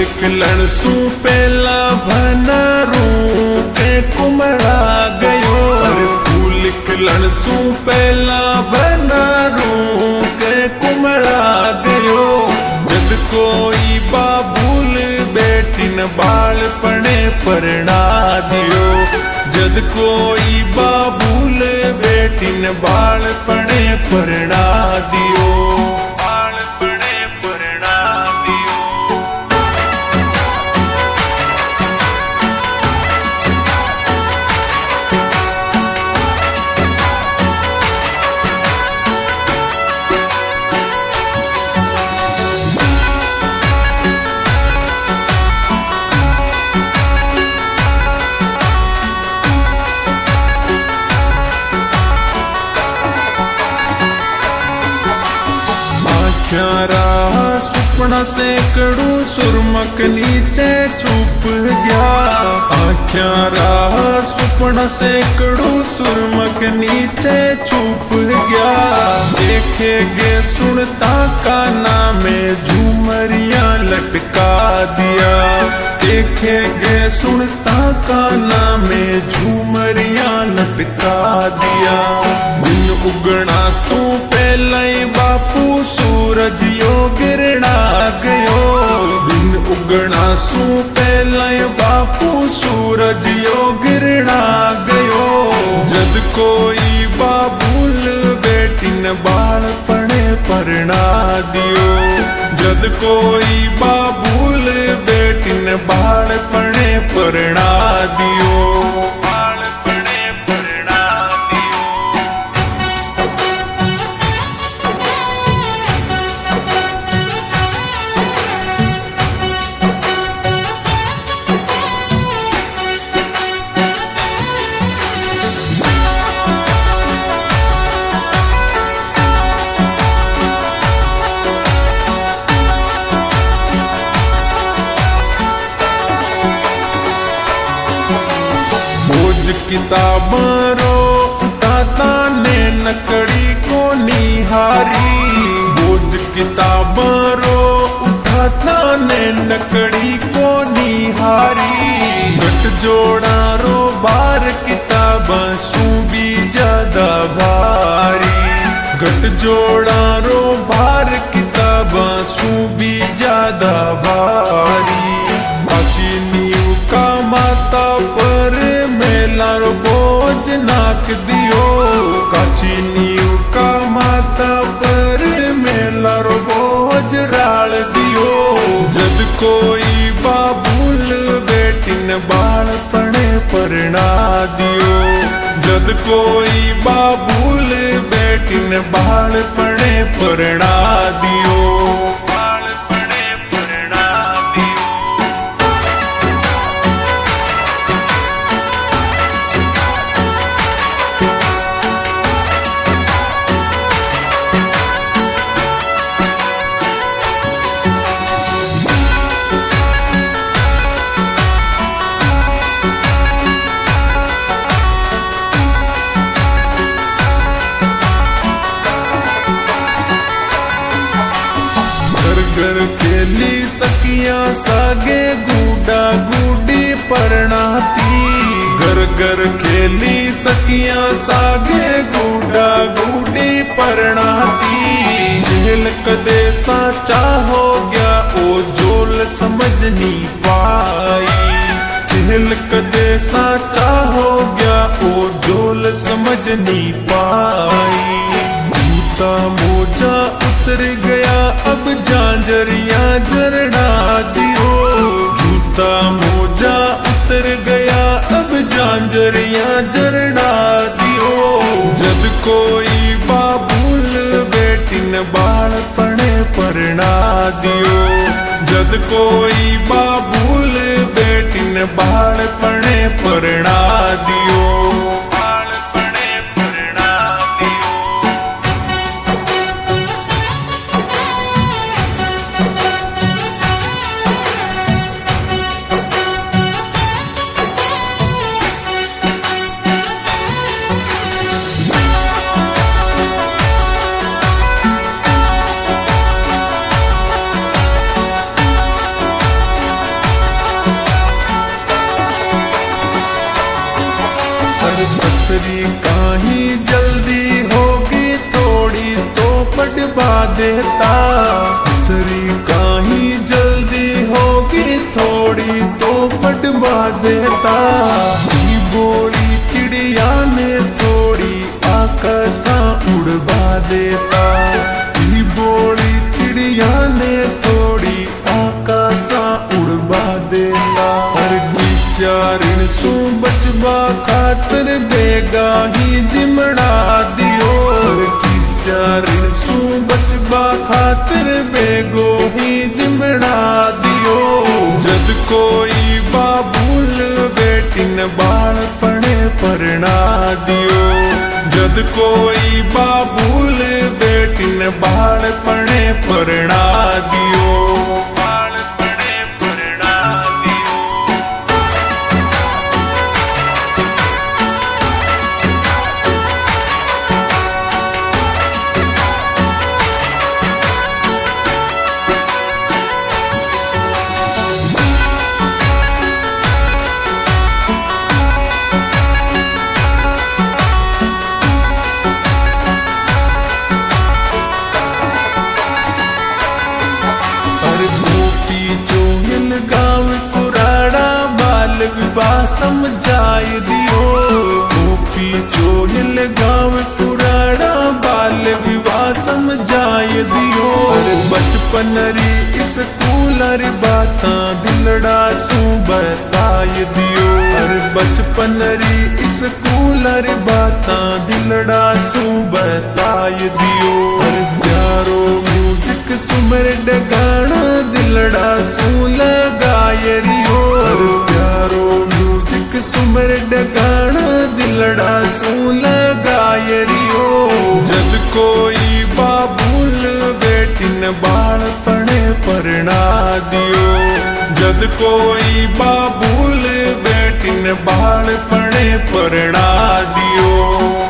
खिलण सू पहला भनरू के कुमड़ा गयो। अरे फूल खिलण सू पहला भनरू के कुमड़ा गयो। जद कोई बाबूल बेटी न बालपणे परना दियो। जद कोई बाबूल बेटी न बालपणे परना दियो। बालपणे परना दियो। राह सुपना सैकड़ू सुरमक नीचे छुप गया। आख्या राह सुपना सैकड़ू सुरमक नीचे छुप गया। देखेगे सुनता काना में झूमरियां लटका दिया। देखेगे सुनता काना में झूमरियां लटका दिया। दिन उगना सू पहले बापू सूरज यो गिरना गयो। दिन उगना सू पहले बापू सूरज यो गिरना गयो। जद कोई बाबूल बेटी न बालपणे परना दियो। जद कोई बाबूल बेटी न बालपणे परना दियो। बालपणे परना दियो। किताबां रो उठाता ने नकड़ी को निहारी। बोझ किताबां रो उठाता ने नकड़ी को निहारी। गट जोड़ा रो बार किताबां सू भी ज्यादा भारी। गट जोड़ा रो बार किताबां सू भी ज्यादा भारी। पाची नीव का माता पर मेलारो बोझ नाक दियो। काची नीव का माता पर मेलारो बोझ राल दियो। जद कोई बाबूल बेटी न बालपणे परना दियो। जद कोई बाबूल बेटी न बालपणे परना दियो। बालपणे परना दियो। घर खेली सकिया सागे गुडा गुडी परनाती। घर घर खेली सकिया सागे गुडा गुडी परनाती। खेल कदे साचा हो गया ओ जोल समझ नहीं पाई। खेल कदे साचा हो गया ओ जोल समझ नहीं पाई। जूता मोजा उतर गया अब झांझरियां झरना दियो। जूता मोजा उतर गया अब झांझरियां झरना दियो। जद कोई बाबूल बेटी न बालपणे परना दियो। जद कोई बाबूल बेटी न बालपणे परना दियो। बालपणे परना दियो। तेरी काहीं जल्दी होगी थोड़ी तो पढ़वा देता, तेरी काहीं जल्दी होगी थोड़ी तो पढ़वा देता। बोली चिड़िया ने थोड़ी आकाशा उड़वा देता, बोली चिड़िया ने थोड़ी आकाशा उड़वा देता। हर ऋण सु बचवा खातर बेगा ही जिमड़ा दियो, ऋण सु बचवा खातिर बेगो ही जिमड़ा दियो। जद कोई बाबूल बेटिन बालपणे परना दियो, जद कोई बाबूल बेटिन बालपणे परना दियो, बालपणे परना दियो। समझाय दियो, गोपी चोहिल गाँव कुराड़ा बाल विवाह समझाय दियो। बचपन री स्कूल री बातां दिलड़ा सु बताय दियो, बचपन री स्कूल री बातां दिलड़ा सु बताय दियो। प्यारो म्यूजिक सुमर गाना दिलड़ा सु लगाय रियो, प्यारो सुमर गाना दिलड़ा सु लगाय रियो। जद कोई बाबूल बेटिन बालपणे परना दियो, जद कोई बाबूल बेटिन बालपणे परना दियो।